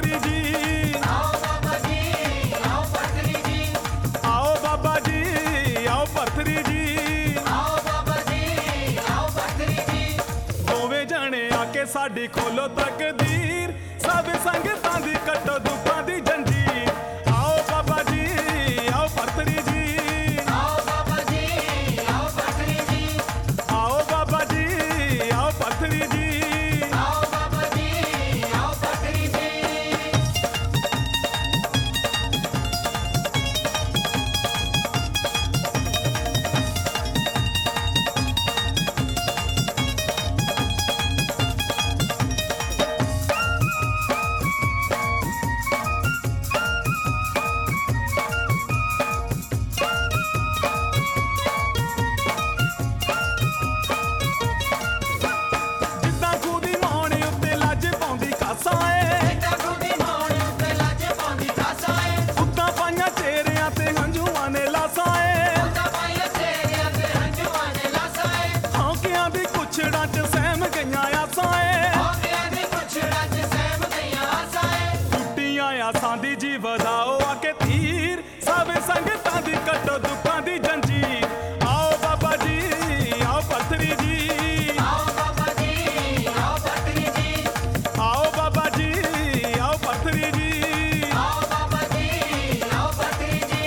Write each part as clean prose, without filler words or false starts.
पत्थरी जी। आओ बाबा जी, आओ पत्थरी जी। आओ बाबा जी, आओ पत्थरी जी। आओ बाबा जी, आओ पत्थरी जी। दोवें जने आके साडी खोलो तकदीर, सब संगतां दी कट्टो दुखां दी जंजीर। आओ बाबा जी, आओ पत्थरी जी। आओ बाबा जी, आओ पत्थरी जी। आओ बाबा जी, आओ पत्थरी जी। आओ बाबा जी, आओ पत्थरी जी। ਜਿੱਦਾਂ ਖੂਹ ਦੀ ਮੌਣ ਉੱਤੇ ਲੱਜ ਪਾਉਂਦੀ ਕਾਸਾ ਏ, ਜਿੱਦਾਂ ਖੁਦੀ ਮੌਣ ਉੱਤੇ ਲੱਜ ਪਾਉਂਦੀ ਕਾਸਾ ਏ। ਉੱਦਾਂ ਪਾਈਆਂ ਚਿਹਰਿਆਂ ਤੇ ਹੰਝੂਆਂ ਨੇ ਲਾਸਾਂ ਏ। ਉਹਦਾ ਪਾਇਆ ਤੇਰਿਆਂ ਤੇ ਹੰਝੂਆਂ ਨੇ ਲਾਸਾ ਏ। ਹੌਕਿਆਂ ਦੀ ਕੁਛੜਾਂ 'ਚ ਸਹਿਮ ਗਈਆਂ ਆਸਾਂ ਏ। ਹੌਕਿਆਂ ਦੀ ਕੁਛੜਾਂ 'ਚ ਸਹਿਮ ਗਈਆਂ ਆਸਾਂ ਏ। ਟੁੱਟੀਆਂ ਆਸਾਂ ਦੀ ਜੀ ਵਧਾਓ ਆਕੇ ਤੀਰ, ਸਭ ਸੰਗਤਾਂ ਦੀ ਕੱਟੋ ਦੁੱਖਾਂ ਦੀ ਜੰਜੀਰ। ਆਓ ਬਾਬਾ ਜੀ, ਆਓ ਪੱਥਰੀ ਜੀ। आओ बाबा जी, आओ पत्थरी जी। ਆਓ ਬਾਬਾ ਜੀ, ਆਓ ਪੱਥਰੀ ਜੀ। आओ बाबा जी, आओ पत्थरी जी।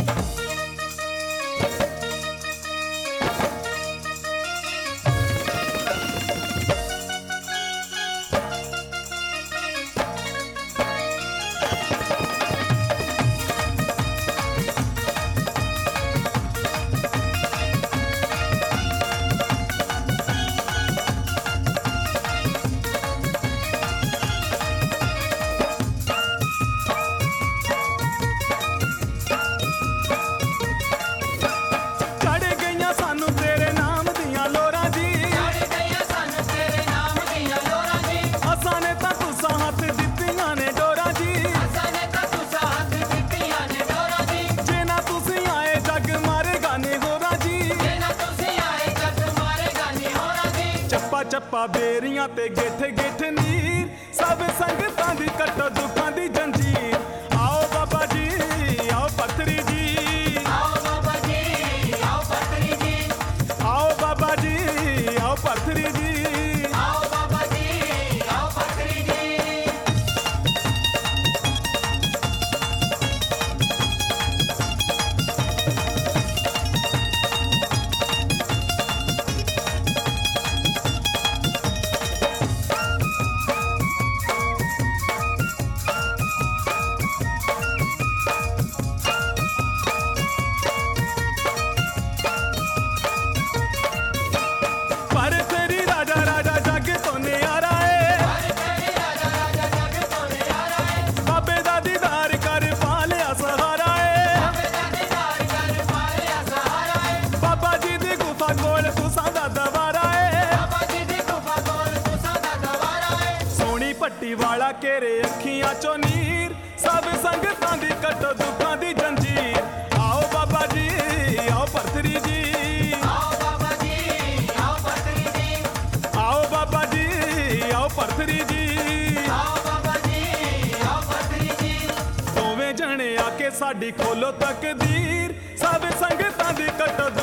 ਚੜ੍ਹ ਗਈਆਂ ਸਾਨੂੰ ਤੇਰੇ ਨਾਮ ਦੀਆਂ ਲੋਰਾਂ ਜੀ। ਚੜ੍ਹ ਗਈਆਂ ਸਾਨੂੰ ਤੇਰੇ ਨਾਮ ਦੀਆਂ ਲੋਰਾਂ ਜੀ। ਅਸਾਂ ਨੇ ਤਾਂ ਤੁਸਾਂ ਹੱਥ ਦਿੱਤੀਆਂ ਨੇ ਡੋਰਾਂ ਜੀ। ਅਸਾਂ ਨੇ ਤਾਂ ਤੁਸਾਂ ਹੱਥ ਦਿੱਤੀਆਂ ਨੇ ਡੋਰਾਂ ਜੀ। ਜੇ ਨਾ ਤੁਸੀਂ ਆਏ ਜੱਗ ਮਾਰੇਗਾ ਨੇ ਹੋਰਾਂ ਜੀ। ਜੇ ਨਾ ਤੁਸੀਂ ਆਏ ਜੱਗ ਮਾਰੇਗਾ ਨੀ ਹੋਰਾਂ ਜੀ। ਚੱਪਾ ਚੱਪਾ ਬੇਰੀਆਂ ਤੇ ਗਿੱਠ ਗਿੱਠ ਨੀਰ, ਸਭ ਸੰਗਤਾਂ ਦੀ ਕੱਟੋ ਦੁੱਖਾਂ ਦੀ ਜੰਜੀਰ। ਆਓ ਬਾਬਾ ਜੀ, ਆਓ ਪੱਥਰੀ ਜੀ। आओ बाबा जी, आओ पत्थरी जी। ਆਓ ਬਾਬਾ ਜੀ, ਆਓ ਪੱਥਰੀ ਜੀ। आओ बाबा जी, आओ पत्थरी जी। ਪਰ ਤੇਰੀ ਰਾਜਾ ਰਾਜਾ ਜੱਗ ਤੋਂ ਨਿਆਰਾ ਏ। हर तेरी राजा राजा जग तो न्यारा है। ਬਾਬੇ ਦਾ ਦੀਦਾਰ ਕਰ ਪਾ ਲਿਆ ਸਹਾਰਾ ਏ। बाबे दा दीदार कर पा लिया सहारा है। ਬਾਬਾ ਜੀ ਦੀ ਗੁਫਾ ਕੋਲ ਤੁਸਾਂ ਦਾ ਦਵਾਰਾ ਏ। बाबा जी दी गुफा कोल तुसां दा दवारा है। ਸੋਹਣੀ ਪੱਟੀ ਵਾਲਾ ਘੇਰੇ ਅੱਖੀਆਂ ਚੋਂ ਨੀਰ, ਸਭ ਸੰਗਤਾਂ ਦੀ ਕੱਟੋ ਦੁੱਖਾਂ ਦੀ ਜੰਜੀਰ। ਆਓ ਬਾਬਾ ਜੀ, ਆਓ ਪੱਥਰੀ ਜੀ। आओ बाबा जी, आओ पत्थरी जी। ਆਓ ਬਾਬਾ ਜੀ, ਆਓ ਪੱਥਰੀ ਜੀ। आओ बाबा जी, आओ पत्थरी जी। ਦੋਵੇਂ ਜਣੇ ਆਕੇ ਸਾਡੀ ਖੋਲੋ ਤਕਦੀਰ, ਸਭ ਸੰਗਤਾਂ ਦੀ ਕੱਟੋ